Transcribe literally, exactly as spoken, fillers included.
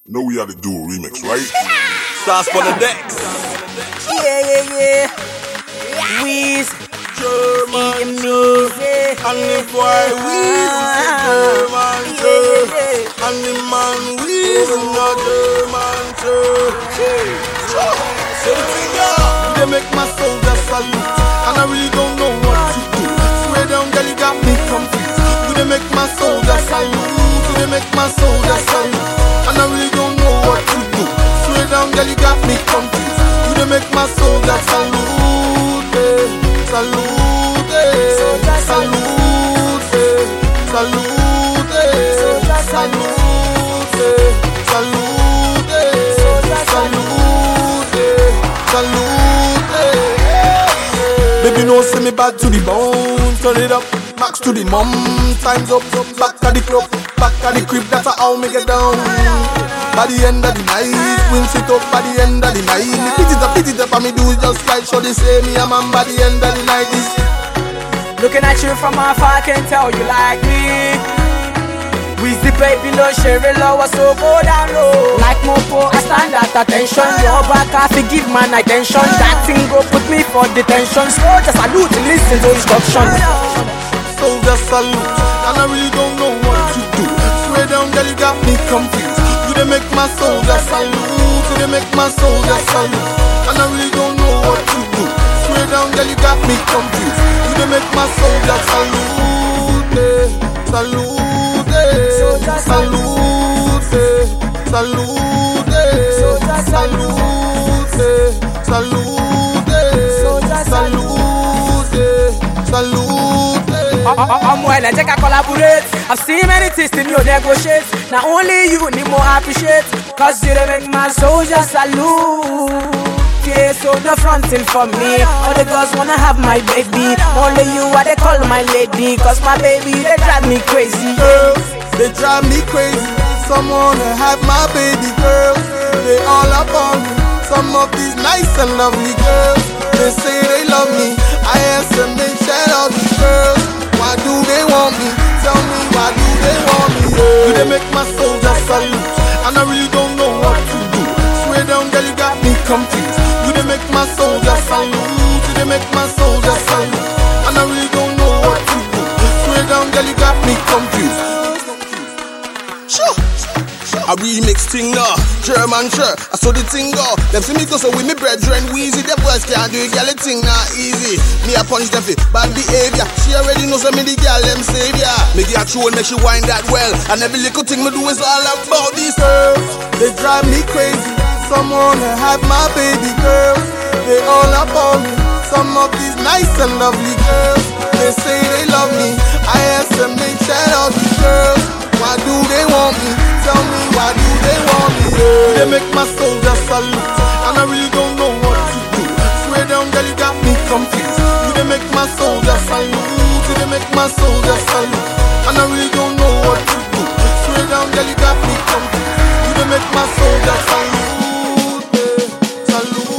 know we had to do a remix, right? Stars for the decks. Yeah, yeah, yeah. Weez, German music. and the boy Weez is a German too. And the man Weez is not German too. So the thing yeah, they make my soldier salute, and I really don't know what to do. Swear down, girl, you got me confused. Do they make my soldier salute? Do they make my soldier salute? And I really don't know what to do. Swear down, girl, you got me confused. Do they make my soldier salute? Eh, salute, eh, salute, eh, salute, eh, salute, eh, salute, eh, salute, eh, salute, eh. Baby, no send me back to the bone. Turn it up, max to the mum. Time's up, back at the club, back at the crib. That's how me get down. By the end of the night, wins it up by the end of the night. Me pit it up, pit it up, and me do it just right. So they say me a man by the end of the night is. Looking at you from afar, I can tell you like me. We zip it below, share it lower, so go down low. Like Mopo, I stand at attention. Your back, I forgive man attention. That thing go put me for detention. So just salute and listen to instructions. Soldier salute, and I really don't know what to do. Swear down, girl, you got me confused. Do they make my soldier salute? Do they make my soldier salute? And I really don't know what to do. Swear down, girl, you got me confused. Do they make my soldier salute? Eh, salute, eh, salute, eh, salute, eh, salute, eh, salute, eh, salute, eh, salute. I'm well, I take a collaborate. I've seen many things in you negotiate. Now only you need more appreciate. Cause you don't make my soldiers salute. Yeah, so no fronting for me. All the girls wanna have my baby. Only you are they call my lady. Cause my baby, they drive me crazy. Girls, they drive me crazy. Some wanna have my baby girls. They all up on me. Some of these nice and lovely girls, they say they love me. I ask them, they shout out these girls. Why do they want me? Tell me, why do they want me? Do they make my soldier salute? And I really don't know what to do. Swear down, girl, you got me confused. Do they make my soldier salute? Do they make my soldier salute? And I really don't know what to do. Swear down, girl, you got me confused. Sure. A remix thing now, German sure, I saw the thing go. Them see me go so with me brethren Weezy. The boys can't do it, girl, the thing now easy. Me a punch them for bad behavior. She already knows that me the girl them savior. Me get a tune, make she wind that well. And every little thing me do is all about these girls. They drive me crazy. Some wanna have my baby girls. They all up on me. Some of these nice and lovely girls, they say they love me. I ask them, they shout out these girls. Why do they want me? Tell me, why do they want me? Yeah. They make my soldier salute, and I really don't know what to do. Swear down, girl, you got me confused. Do they make my soldier salute? Do they make my soldier salute? And I really don't know what to do. Swear down, girl, you got me confused. Do they make my soldier salute? Eh, salute.